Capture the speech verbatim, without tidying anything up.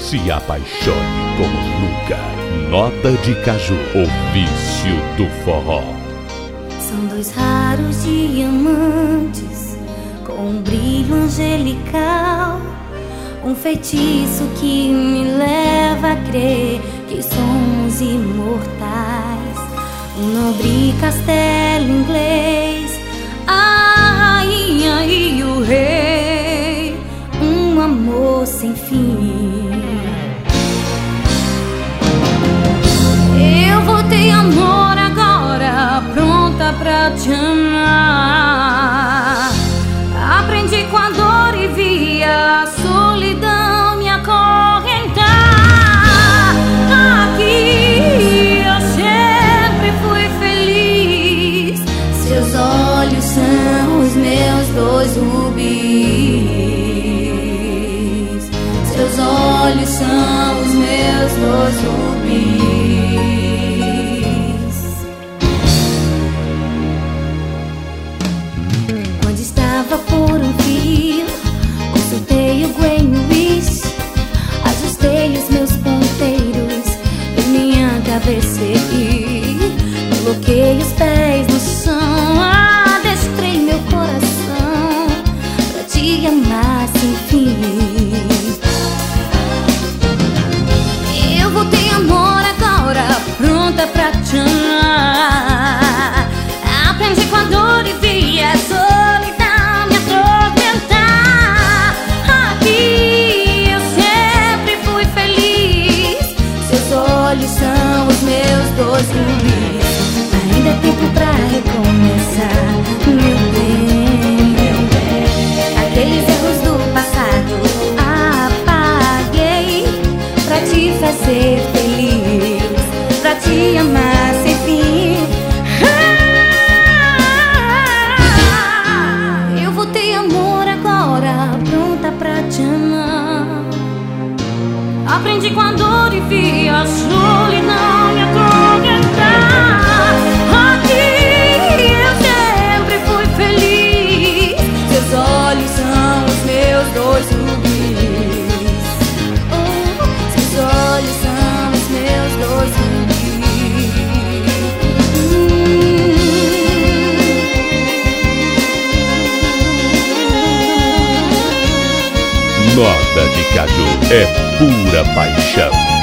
Se apaixone como nunca. Nota de Caju, o vício do forró. São dois raros diamantes com um brilho angelical, um feitiço que me leva a crer que somos imortais. Um nobre castelo inglês, a rainha e o rei, um amor sem fim. Eu vou ter amor agora, pronta pra te amar. Aprendi com a dor e vi a solidão me acorrentar. Aqui eu sempre fui feliz. Seus olhos são os meus dois rubis. Seus olhos são os meus dois rubis. Quando estava por um fio, consultei o Gwen Lewis, ajustei os meus ponteiros e minha cabeça ergui. Coloquei os pés no chão, adestrei meu coração pra te amar sem fim. Eu vou ter amor agora, pronta pra te amar. Aprendi com a dor e vi a solidão me atormentar. Aqui eu sempre fui feliz. Seus olhos são os meus dois rubis. Ainda é tempo pra recomeçar, meu bem. Aqueles erros do passado apaguei pra te fazer feliz, pra te amar sem fim. Ah, eu vou ter amor agora, pronta pra te amar. Aprendi com a dor e vi a solidão me atormentar. Aqui eu sempre fui feliz. Seus olhos são os meus dois rubis. Oh, seus olhos são os meus dois rubis. Nota de Caju é pura paixão.